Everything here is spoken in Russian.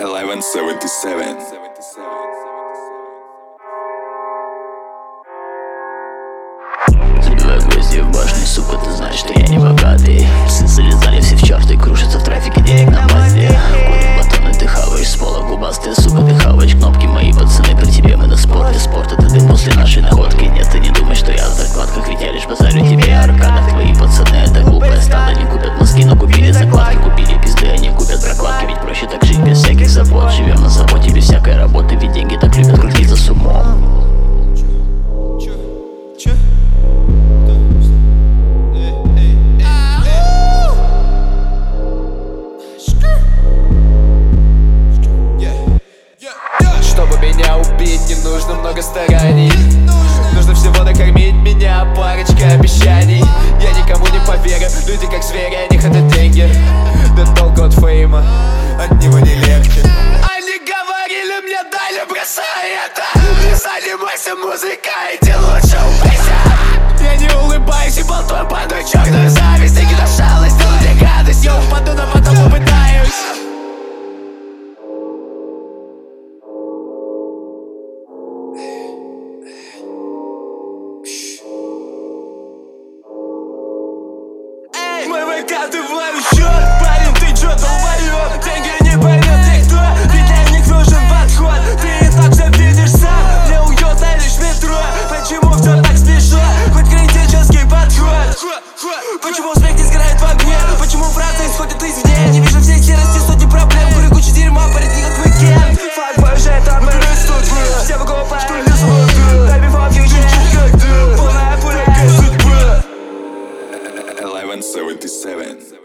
1177. Забиваю гвозди в башню, сука, ты знаешь, что я не богатый. Псы залезали все в чарты, кружатся в трафике, денег на базе. Курим батоны, ты хаваешь с пола губастые, сука, ты хаваешь кнопки, мои пацаны, при тебе мы на спорте. Спорт это ты после нашей находки. Нет, ты не думай, что я в закладках, ведь я лишь базарю тебе о аркадах. Твои пацаны это глупое стадо, не купят мозги, но купили закладки. Купили пизды, они купят прокладки, ведь проще так жить без всяких забот. Живем на заводе без всякой работы, ведь деньги так любят крутиться с умом. Чтобы меня убить, не нужно много стараний. Нужно всего накормить меня парочкой обещаний. Я никому не поверю, люди как звери, они хотят деньги. Да толку от фейма, от него не легче. Они говорили мне, дай не бросай это. Не занимайся музыкой, иди лучше убейся. Я не улыбаюсь и болтаю, падаю черную зависть. И кидаю шалость, делаю гадость. Я упаду, но потом попытаюсь. Мы выкатываем счет, парень, ты чё долбоёб? Деньги не поймет никто, ведь для них нужен подход. Ты и так все видишь сам, мне уютно лишь метро. Почему все так смешно, хоть критический подход? Почему успех не сгорает в огне? Почему фразы исходят извне? Я не вижу всей серости, сотни проблем. Курю кучу дерьма, парень, не как уикенд. Фак, поезжай, там мы растут. Все покупают, что не смотрят. Дай бифа, фьючер, полная пуля, как судьба. 1177.